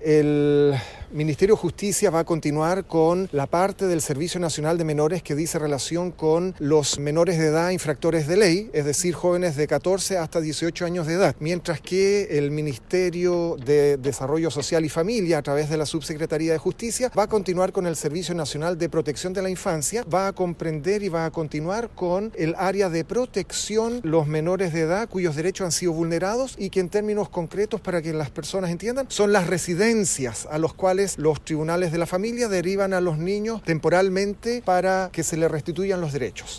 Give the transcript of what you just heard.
El Ministerio de Justicia va a continuar con la parte del Servicio Nacional de Menores que dice relación con los menores de edad infractores de ley, es decir, jóvenes de 14 hasta 18 años de edad, mientras que el Ministerio de Desarrollo Social y Familia, a través de la Subsecretaría de Justicia, va a continuar con el Servicio Nacional de Protección de la Infancia, va a comprender y va a continuar con el área de protección los menores de edad cuyos derechos han sido vulnerados y que en términos concretos, para que las personas entiendan, son las residencias a los cuales los tribunales de la familia derivan a los niños temporalmente para que se les restituyan los derechos.